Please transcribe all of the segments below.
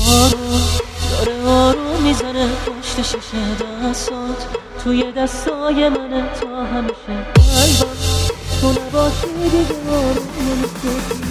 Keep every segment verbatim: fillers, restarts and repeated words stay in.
بارون داره آروم میزنه پشت شیشه دستات، توی دستای منه تا همیشه. قلبم تو نباشی دیگه آروم نمیشه.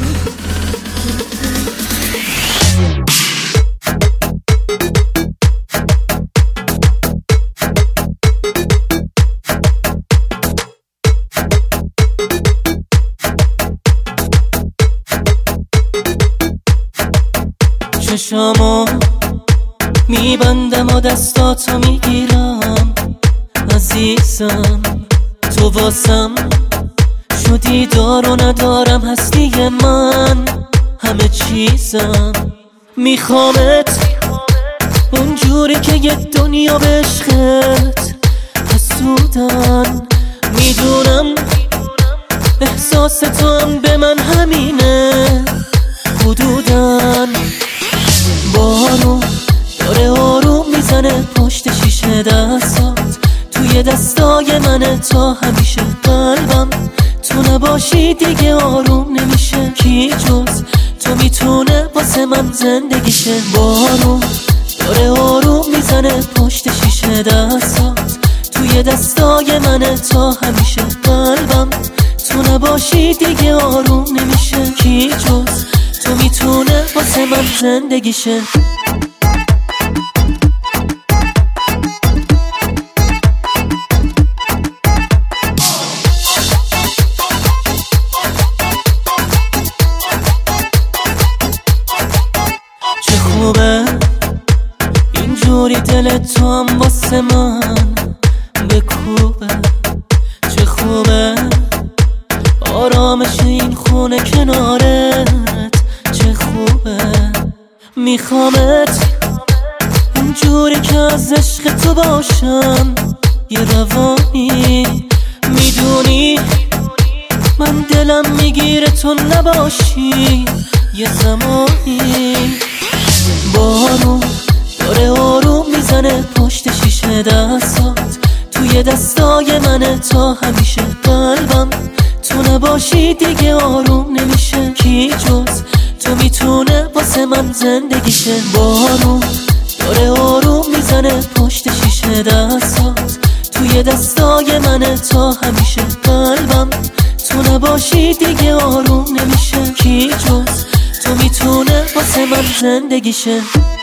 چشامو میبندم و دستاتو میگیرم عزیزم، تو واسم شدی دار و ندارم هستی من همه چیزم. میخوامت اونجوری که یه دنیا به عشقت حسودن، میدونم احساس تو هم به من همینه حدودن. بارون داره آروم میزنه پشت شیشه دستات، توی دستای منه تا همیشه. قلبم تو نباشی دیگه آروم نمیشه. کی جز تو میتونه واسه من زندگیشه. بارون داره آروم میزنه پشت شیشه دستات، توی دستای منه تا همیشه. قلبم تو نباشی دیگه آروم نمیشه. کی جز تو میتونه واسه من زندگیشه. چه خوبه اینجوری دل تو هم واسه من بکوبه، چه خوبه آرامش این خونه کنارت، چه خوبه. میخوامت اونجوری که از عشق تو باشم یه روانی، میدونی من دلم میگیره تو نباشی یه زمانی. بارون داره آروم میزنه پشت شیشه دستات، توی دستای منه تا همیشه. قلبم تو نباشی دیگه آروم نمیشه. کی جز تو میتونه واسه من زندگیشه. بارون داره آروم میزنه پشت شیشه دستات، توی دستای منه تا همیشه. قلبم تو نباشی دیگه آروم نمیشه. کی جز تو میتونه واسه من زندگیشه.